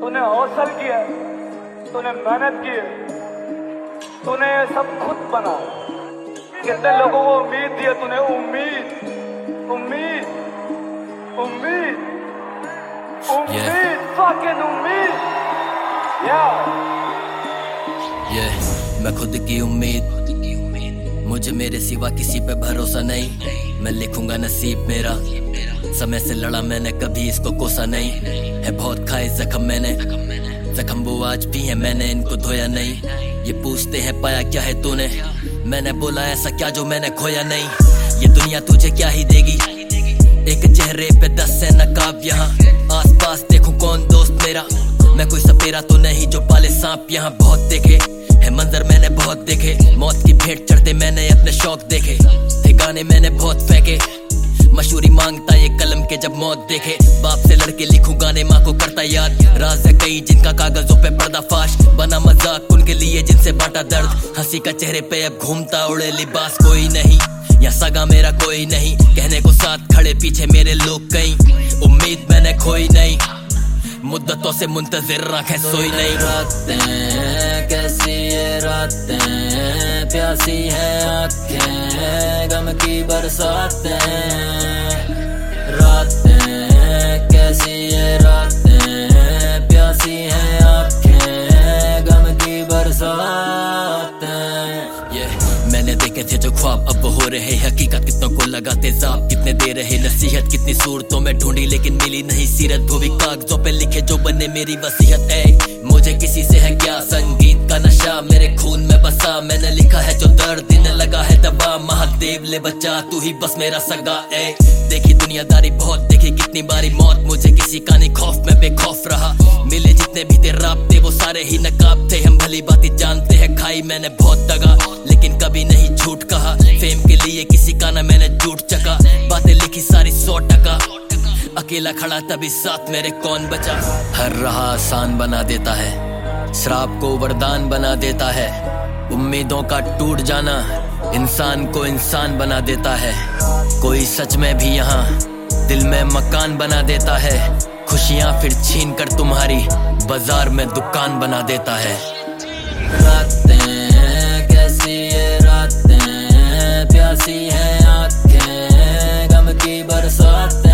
तूने हौसल किया, तूने मेहनत की, तूने ये सब खुद बना। कितने लोगों को उम्मीद दी है तूने, उम्मीद उम्मीद उम्मीद उम्मीद fucking उम्मीद। मैं खुद की उम्मीद, मुझे मेरे सिवा किसी पे भरोसा नहीं। मैं लिखूंगा नसीब मेरा, समय से लड़ा मैंने कभी इसको कोसा नहीं है। बहुत खाए जख्म मैंने, जख्म वो आज भी है मैंने इनको धोया नहीं। ये पूछते हैं पाया क्या है तूने, मैंने बोला ऐसा क्या जो मैंने खोया नहीं। ये दुनिया तुझे क्या ही देगी, एक चेहरे पे 10 है नकाब। यहाँ आस पास देखूं कौन दोस्त मेरा, मैं कोई सपेरा तो नहीं जो पाले सांप। यहाँ बहुत देखे है मंजर मैंने बहुत देखे, मौत की भेंट चढ़ते मैंने अपने शौक देखे थे। गाने मैंने बहुत फेंके, मशहूरी मांगता ये कलम के जब मौत देखे। बाप से लड़के लिखूं गाने माँ को करता याद, राज है कई जिनका कागजों पे पर्दाफाश। बना मजाक उनके लिए जिनसे बांटा दर्द, हंसी का चेहरे पे अब घूमता उड़े लिबास। कोई नहीं या सगा मेरा कोई नहीं, कहने को साथ खड़े पीछे मेरे लोग कहीं। उम्मीद मैंने खोई नहीं, मुद्दतों से मुंतजिर आंखें सोई नहीं। रातें कैसी ये रातें, प्यासी हैं आंखें गम की बरसातें। रातें कैसी ये रातें, प्यासी हैं आंखें गम की बरसातें। मैंने देखे थे जो ख्वाब अब वो हो रहे हकीकत, कितनों को लगाते जाप, कितने दे रहे नसीहत। कितनी सूरतों में ढूंढी लेकिन मिली नहीं सीरत, धोबी कागजों पे लिखे जो बने मेरी वसीयत। है मुझे किसी से है क्या, संगीत का नशा मेरे खून में बसा। मैंने लिखा है जो दर्द देने लगा है दबा, महादेव ले बचा तू ही बस मेरा सगा। देखी दुनियादारी बहुत देखी, कितनी बारी मौत मुझे किसी का नहीं खौफ में बेखौफ रहा। मिले जितने भी थे राब्ते वो सारे ही नकाब थे, हम भली बात जानते हैं खाई मैंने बहुत दगा लेकिन कभी नहीं झूठ कहा। फेम के लिए किसी का ना मैंने झूठ चका, बातें लिखी सारी 100%। अकेला खड़ा तभी साथ मेरे कौन बचा। हर राह आसान बना देता है, श्राप को वरदान बना देता है। उम्मीदों का टूट जाना इंसान को इंसान बना देता है। कोई सच में भी यहाँ दिल में मकान बना देता है, खुशियाँ फिर छीन कर तुम्हारी बाजार में दुकान बना देता है। रातें कैसी ये रातें, प्यासी हैं आंखें गम की बरसातें।